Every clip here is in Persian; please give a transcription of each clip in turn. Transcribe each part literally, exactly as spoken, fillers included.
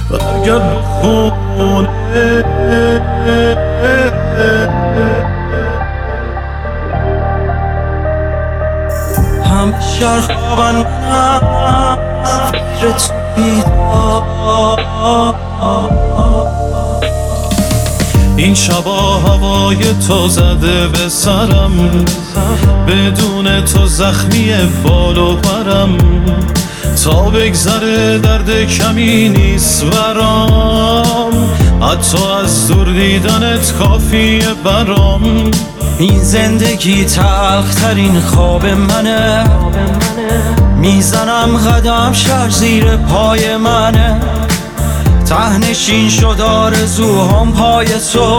برگرد خونه هم شهر خوابن منم فکر تو بیدار. این شبا هوای تو زده به سرم، بدون تو زخمی بال و پرم. تا بگذره درد کمی نیست برام، حتی از دور دیدنت کافیه برام. این زندگی تلخ ترین خواب منه، میزنم قدم شهر زیر پای منه. تهنشین شد آرزوهام پای تو،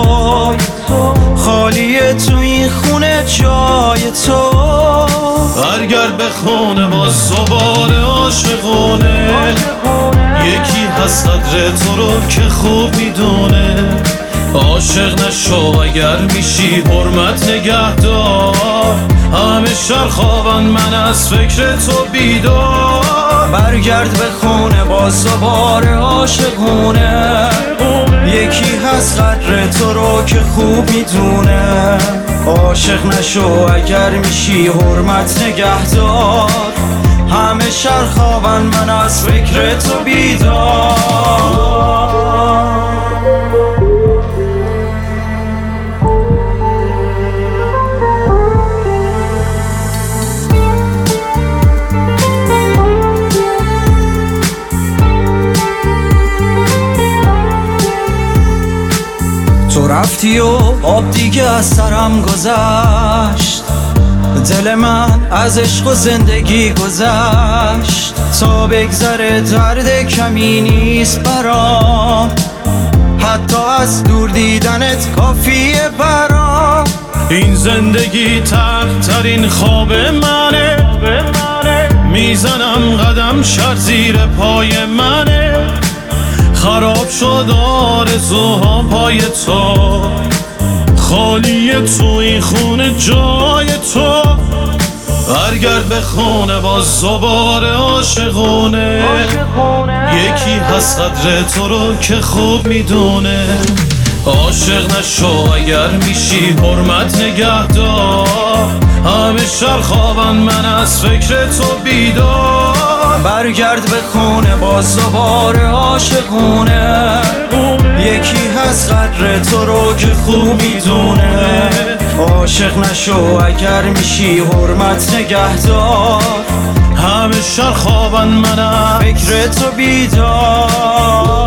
خالیه تو این خونه جای تو. برگرد به خونه باز دوباره عاشقونه، یکی هست قدر تو رو که خوب میدونه. عاشق نشو اگر میشی حرمت نگهدار، همه شهر خوابن من از فکر تو بیدار. برگرد به خونه باز دوباره عاشقونه، یکی هست قدر تو رو که خوب میدونه. عاشق نشو اگر میشی حرمت نگهدار، همه شهر خوابن من از فکر تو بیدار. تو رفتی و آب دیگه از سرم گذشت، دل من از عشق و زندگی گذشت. تا بگذره درد کمی نیست برام، حتی از دور دیدنت کافیه برام. این زندگی تلخ ترین خواب منه، میزنم قدم شهر زیر پای منه. خراب شد آرزوها پای تو، خالیه تو این خونه جای تو. برگرد به خونه باز دوباره عاشقونه، یکی هست قدر تو رو که خوب میدونه. عاشق نشو اگر میشی حرمت نگهدار، همه شهر خوابن من از فکر تو بیدار. برگرد به خونه باز دوباره عاشقونه، یکی هست قدر تو رو که خوب میدونه. عاشق نشو اگر میشی حرمت نگهدار، همه شهر خوابن من از فکر تو بیدار.